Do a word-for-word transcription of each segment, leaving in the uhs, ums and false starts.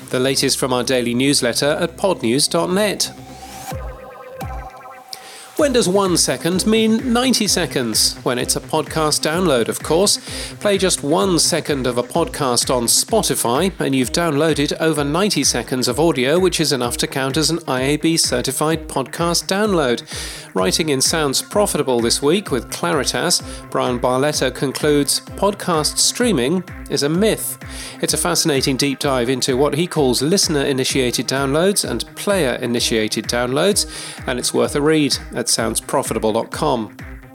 The latest from our daily newsletter at pod news dot net. When does one second mean ninety seconds? When it's a podcast download, of course. Play just one second of a podcast on Spotify and you've downloaded over ninety seconds of audio, which is enough to count as an I A B certified podcast download. Writing in Sounds Profitable this week with Claritas, Brian Barletta concludes podcast streaming is a myth. It's a fascinating deep dive into what he calls listener-initiated downloads and player-initiated downloads, and it's worth a read at sounds profitable dot com.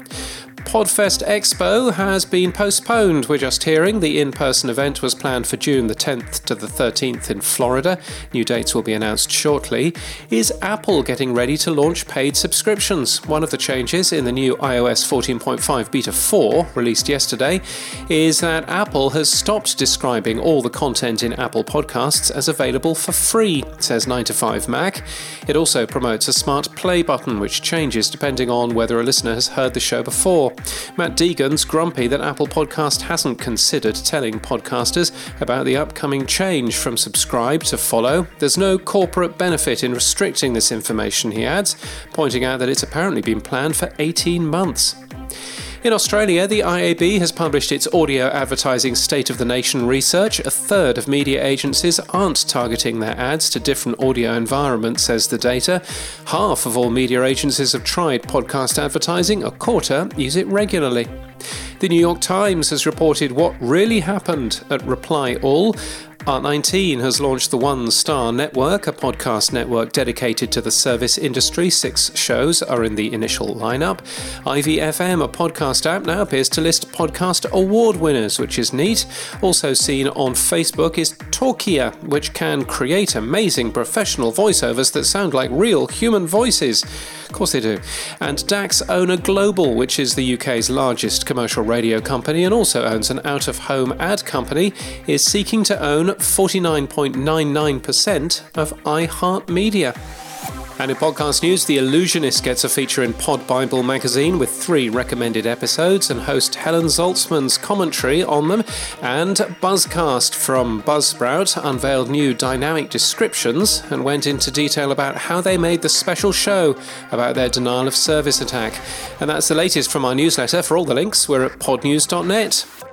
Podfest Expo has been postponed. We're just hearing the in-person event was planned for June the tenth to the thirteenth in Florida. New dates will be announced shortly. Is Apple getting ready to launch paid subscriptions? One of the changes in the new i O S fourteen point five Beta four, released yesterday, is that Apple has stopped describing all the content in Apple Podcasts as available for free, says nine to five Mac. It also promotes a smart play button, which changes depending on whether a listener has heard the show before. Matt Deegan's grumpy that Apple Podcast hasn't considered telling podcasters about the upcoming change from subscribe to follow. There's no corporate benefit in restricting this information, he adds, pointing out that it's apparently been planned for eighteen months. In Australia, the I A B has published its audio advertising State of the Nation research. A third of media agencies aren't targeting their ads to different audio environments, says the data. Half of all media agencies have tried podcast advertising. A quarter use it regularly. The New York Times has reported what really happened at Reply All. Art nineteen has launched the One Star Network, a podcast network dedicated to the service industry. Six shows are in the initial lineup. I V F M, a podcast app, now appears to list podcast award winners, which is neat. Also seen on Facebook is Talkia, which can create amazing professional voiceovers that sound like real human voices. Of course they do. And Dax Owner Global, which is the U K's largest commercial radio company and also owns an out-of-home ad company, is seeking to own forty-nine point nine nine percent of iHeartMedia. And in podcast news, The Illusionist gets a feature in Pod Bible magazine with three recommended episodes and host Helen Zaltzman's commentary on them. And Buzzcast from Buzzsprout unveiled new dynamic descriptions and went into detail about how they made the special show about their denial of service attack. And that's the latest from our newsletter. For all the links, we're at pod news dot net.